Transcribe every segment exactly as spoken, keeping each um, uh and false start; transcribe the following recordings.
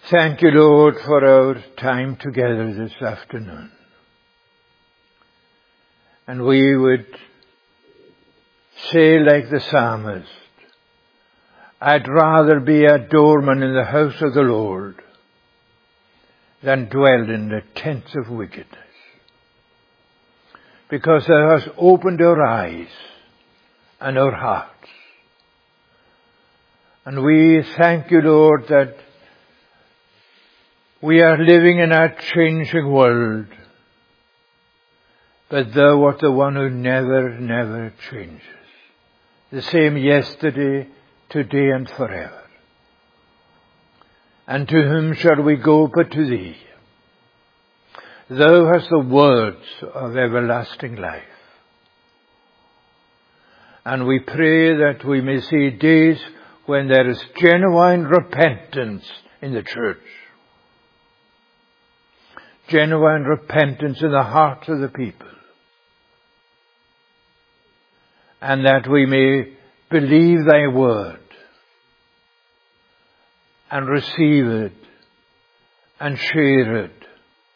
Thank you, Lord, for our time together this afternoon. And we would say like the psalmist, I'd rather be a doorman in the house of the Lord than dwell in the tents of wickedness. Because thou hast opened our eyes and our hearts. And we thank you, Lord, that we are living in a changing world, but thou art the one who never, never changes. The same yesterday, today and forever. And to whom shall we go but to thee? Thou hast the words of everlasting life. And we pray that we may see days when there is genuine repentance in the church. Genuine repentance in the hearts of the people. And that we may believe thy word and receive it and share it.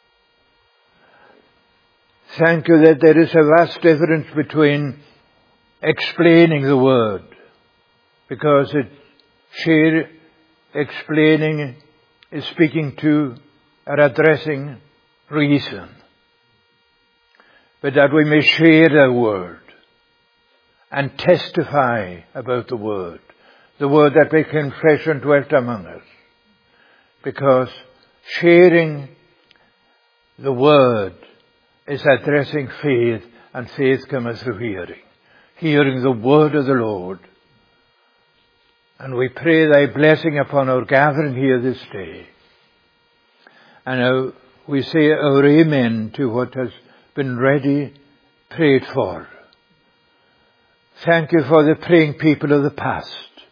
Thank you that there is a vast difference between explaining the word, because it share, explaining is speaking to or addressing reason, but that we may share the word and testify about the word, the word that became flesh and dwelt among us. Because sharing the word is addressing faith, and faith cometh through hearing. Hearing the word of the Lord. And we pray thy blessing upon our gathering here this day. And now we say our amen to what has been ready, prayed for. Thank you for the praying people of the past.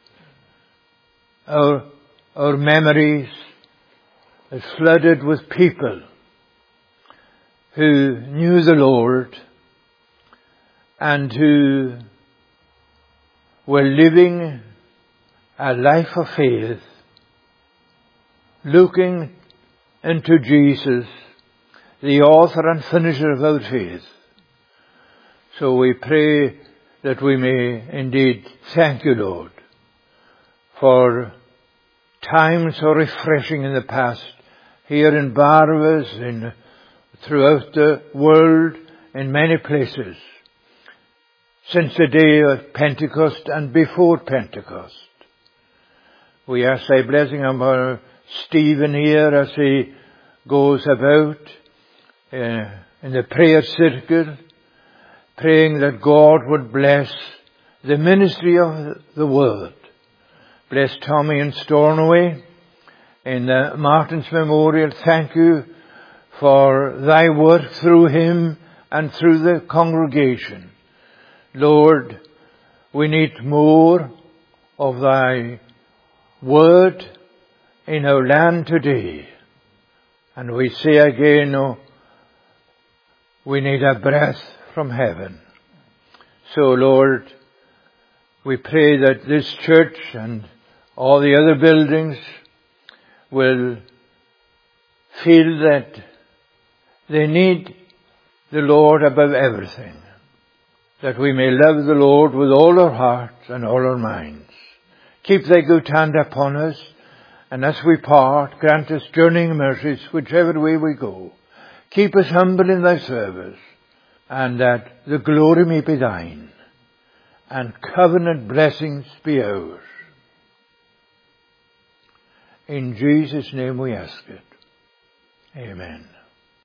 Our, our memories are flooded with people who knew the Lord and who were living a life of faith, looking into Jesus, the author and finisher of our faith. So we pray that we may indeed thank you, Lord, for times so refreshing in the past, here in Barnabas, in throughout the world, in many places, since the day of Pentecost and before Pentecost. We ask thy blessing upon Stephen here as he goes about uh, in the prayer circle, praying that God would bless the ministry of the word. Bless Tommy in Stornoway in the Martin's Memorial. Thank you for thy work through him and through the congregation. Lord, we need more of thy word in our land today. And we say again, oh, we need a breath from heaven. So, Lord, we pray that this church and all the other buildings will feel that they need the Lord above everything. That we may love the Lord with all our hearts and all our minds. Keep thy good hand upon us, and as we part, grant us journeying mercies whichever way we go. Keep us humble in thy service, and that the glory may be thine, and covenant blessings be ours. In Jesus' name we ask it. Amen.